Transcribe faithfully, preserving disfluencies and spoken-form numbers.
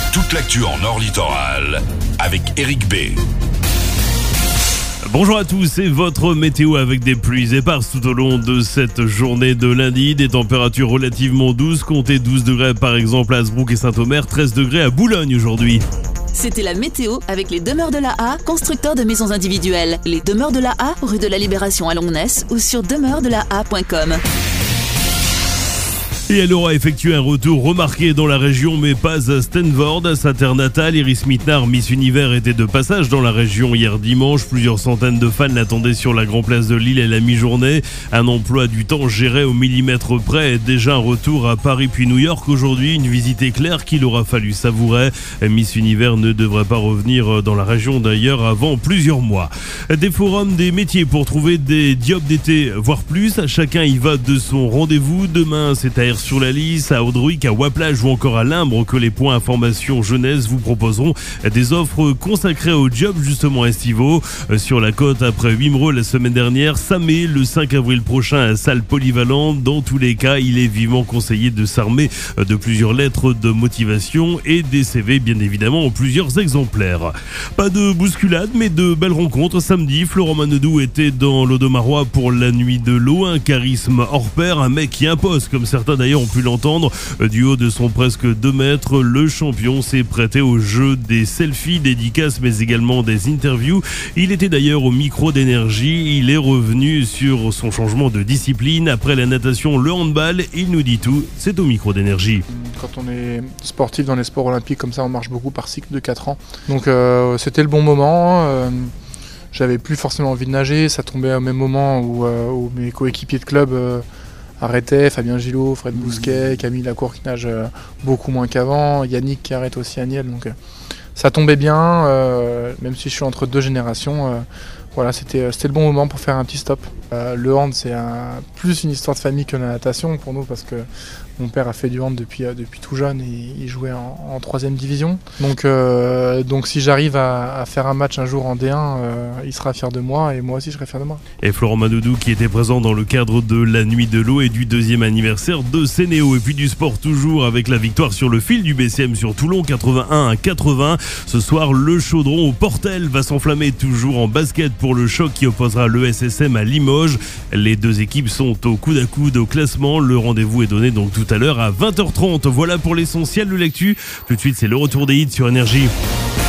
toute l'actu en Nord Littoral avec Eric B. Bonjour à tous, c'est votre météo avec des pluies éparses tout au long de cette journée de lundi. Des températures relativement douces, comptez douze degrés par exemple à Hasbrook et Saint-Omer, treize degrés à Boulogne aujourd'hui. C'était la météo avec les Demeures de la A, constructeurs de maisons individuelles. Les Demeures de la A, rue de la Libération à Longnes ou sur demeures de la a point com. Et elle aura effectué un retour remarqué dans la région, mais pas à Stanford, sa terre natale. Iris Mittenard, Miss Univers, était de passage dans la région hier dimanche. Plusieurs centaines de fans l'attendaient sur la Grand Place de Lille à la mi-journée. Un emploi du temps géré au millimètre près. Déjà un retour à Paris puis New York aujourd'hui. Une visite éclair qu'il aura fallu savourer. Miss Univers ne devrait pas revenir dans la région d'ailleurs avant plusieurs mois. Des forums, des métiers pour trouver des jobs d'été, voire plus. Chacun y va de son rendez-vous. Demain, c'est à sur la Lys, à Audruic, à Waplage ou encore à Limbre que les points information jeunesse vous proposeront des offres consacrées aux jobs justement estivaux. Sur la côte après Wimereux la semaine dernière, Samé le cinq avril prochain à salle polyvalente. Dans tous les cas, il est vivement conseillé de s'armer de plusieurs lettres de motivation et des C V bien évidemment en plusieurs exemplaires. Pas de bousculade mais de belles rencontres samedi. Florent Manodou était dans l'Audomarois pour la nuit de l'eau, un charisme hors pair, un mec qui impose comme certains d'ailleurs ont pu l'entendre. Du haut de son presque deux mètres, le champion s'est prêté au jeu des selfies, dédicaces mais également des interviews. Il était d'ailleurs au micro d'énergie. Il est revenu sur son changement de discipline. Après la natation, le handball, il nous dit tout. C'est au micro d'énergie. Quand on est sportif dans les sports olympiques comme ça, on marche beaucoup par cycle de quatre ans. Donc euh, c'était le bon moment. Euh, j'avais plus forcément envie de nager. Ça tombait au même moment où, euh, où mes coéquipiers de club euh, arrêtait, Fabien Gillot, Fred Bousquet, Camille Lacour qui nage euh, beaucoup moins qu'avant, Yannick qui arrête aussi à Niel, donc euh, ça tombait bien, euh, même si je suis entre deux générations, euh, voilà, c'était, c'était le bon moment pour faire un petit stop. Euh, le hand c'est un, plus une histoire de famille que la natation pour nous parce que mon père a fait du hand depuis, euh, depuis tout jeune et il jouait en, en troisième division. Donc, euh, donc si j'arrive à, à faire un match un jour en D un, euh, il sera fier de moi et moi aussi je serai fier de moi. Et Florent Manodou qui était présent dans le cadre de la nuit de l'eau et du deuxième anniversaire de Sénéo. Et puis du sport toujours avec la victoire sur le fil du B C M sur Toulon, quatre-vingt-un à quatre-vingts. Ce soir, le chaudron au Portel va s'enflammer toujours en basket pour le choc qui opposera l'E S S M à Limoges. Les deux équipes sont au coude à coude au classement. Le rendez-vous est donné donc tout à l'heure à vingt heures trente. Voilà pour l'essentiel de l'actu. Tout de suite, c'est le retour des hits sur Énergie.